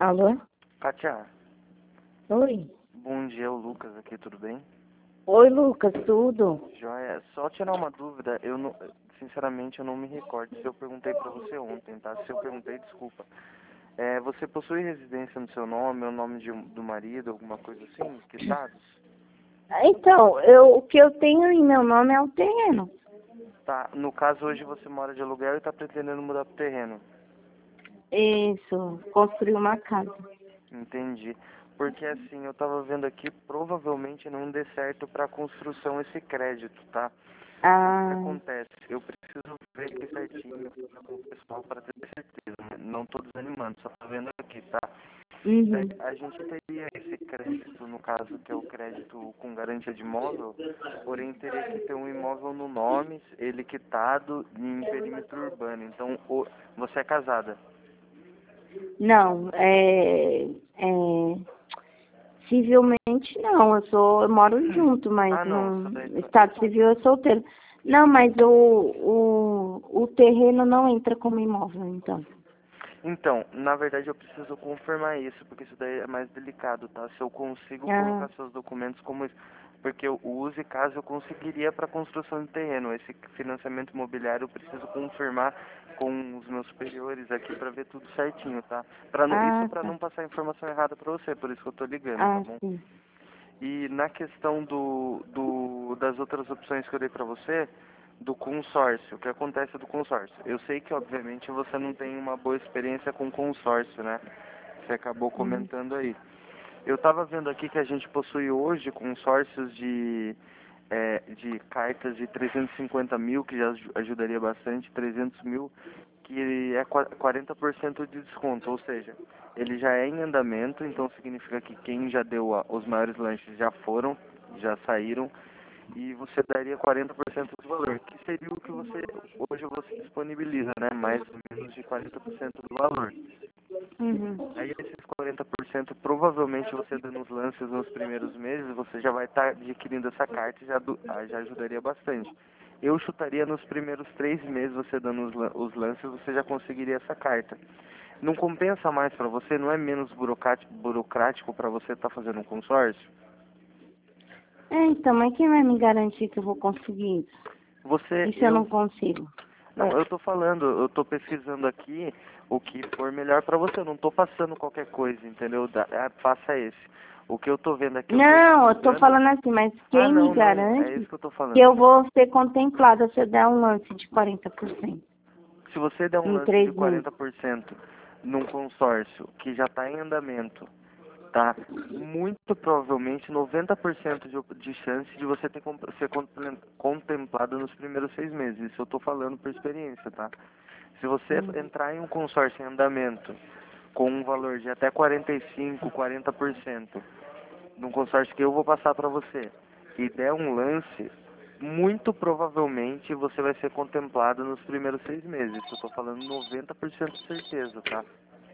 Alô? Kátia, Oi. bom dia, o Lucas aqui, tudo bem? Oi, Lucas, tudo? Joia, só tirar uma dúvida, eu não, sinceramente eu não me recordo se eu perguntei pra você ontem, tá? Se eu perguntei, desculpa. Você possui residência no seu nome, o nome do marido, alguma coisa assim, quitados? Então, o que eu tenho em meu nome é o terreno. Tá, no caso hoje você mora de aluguel e tá pretendendo mudar pro terreno. Isso, construir uma casa. Entendi. Porque assim, eu tava vendo aqui, provavelmente não dê certo pra construção esse crédito, tá? O que Ah, acontece? Eu preciso ver aqui certinho com o pessoal para ter certeza, né? Não tô desanimando, só tô vendo aqui, tá? uhum. A gente teria esse crédito, no caso, que é o crédito com garantia de imóvel, porém teria que ter um imóvel no nome, ele quitado em perímetro urbano. Então, você é casada? Não, civilmente não, eu moro junto, mas Ah, não, isso no daí... estado civil eu sou solteiro. Não, mas o terreno não entra como imóvel, então. Então, na verdade eu preciso confirmar isso, porque isso daí é mais delicado, tá? Se eu consigo Ah, colocar seus documentos como isso, porque o uso e caso eu conseguiria para construção de terreno. Esse financiamento imobiliário eu preciso confirmar com os meus superiores aqui para ver tudo certinho, tá? Isso para tá. não passar informação errada para você, por isso que eu tô ligando, tá Ah, bom? sim. E na questão das outras opções que eu dei para você, do consórcio, o que acontece do consórcio? Eu sei que, obviamente, você não tem uma boa experiência com consórcio, né? Você acabou Uhum. comentando aí. Eu estava vendo aqui que a gente possui hoje consórcios de cartas de 350 mil, que já ajudaria bastante, 300 mil, que é 40% de desconto, ou seja, ele já é em andamento, então significa que quem já deu os maiores lanches já foram, já saíram, e você daria 40% do valor, que seria o que hoje você disponibiliza, né? Mais ou menos de 40% do valor. Uhum. Aí esses 40% provavelmente você dando os lances nos primeiros meses, você já vai estar adquirindo essa carta e já ajudaria bastante. Eu chutaria nos primeiros 3 meses você dando os lances, você já conseguiria essa carta. Não compensa mais para você? Não é menos burocrático para você estar fazendo um consórcio? Então, mas quem vai me garantir que eu vou conseguir isso? Você, E se eu não consigo? não, eu tô falando, eu tô pesquisando aqui o que for melhor para você. Eu não tô passando qualquer coisa, entendeu? Faça esse. O que eu tô vendo aqui, eu tô Não, eu tô estudando. falando assim, mas Ah, quem me não, não, é garante isso que eu tô que falando. eu vou ser contemplada se eu der um lance de 40% Se você der um em lance de 3 meses? 40% num consórcio que já está em andamento, tá? Muito provavelmente 90% de chance de você ser contemplado nos primeiros 6 meses. Isso eu tô falando por experiência, tá? Se você Uhum. entrar em um consórcio em andamento com um valor de até 45, 40%, num consórcio que eu vou passar para você, e der um lance, muito provavelmente você vai ser contemplado nos primeiros 6 meses. Isso eu tô falando 90% de certeza, tá?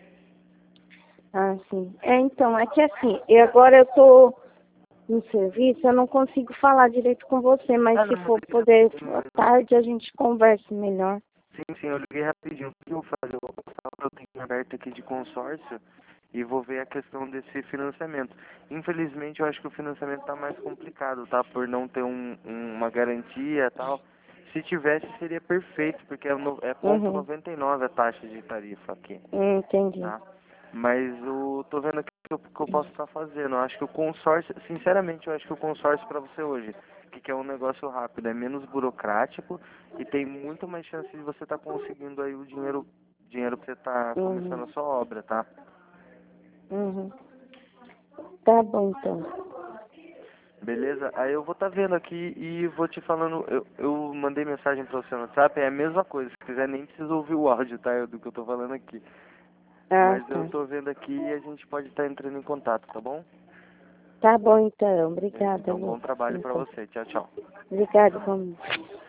Ah, sim. Então, é que assim, agora eu tô no serviço, eu não consigo falar direito com você, mas Ah, se não, eu for liguei poder, rapidinho à mesmo. tarde a gente conversa melhor. Sim, eu liguei rapidinho. O que eu vou fazer? Eu vou passar o que eu tenho aberto aqui de consórcio e vou ver a questão desse financiamento. Infelizmente, eu acho que o financiamento tá mais complicado, tá? Por não ter uma garantia e tal. Se tivesse, seria perfeito, porque é ponto Uhum. 99 a taxa de tarifa aqui, Entendi. tá? Mas tô vendo aqui o que eu posso estar fazendo. Eu acho que o consórcio, sinceramente, eu acho que o consórcio para você hoje, que é um negócio rápido, é menos burocrático e tem muito mais chance de você estar conseguindo aí o dinheiro para você estar começando Uhum. a sua obra, tá? Uhum. Tá bom, então. Beleza? Aí eu vou estar vendo aqui e vou te falando, eu mandei mensagem para você no WhatsApp, é a mesma coisa, se quiser nem precisa ouvir o áudio, tá? Do que eu tô falando aqui. Ah, Mas eu tá. tô vendo aqui e a gente pode estar entrando em contato, tá bom? Tá bom, então. Beleza, Obrigada, então bom Lucas. trabalho para Então. você. Tchau, tchau. Obrigada, vamos.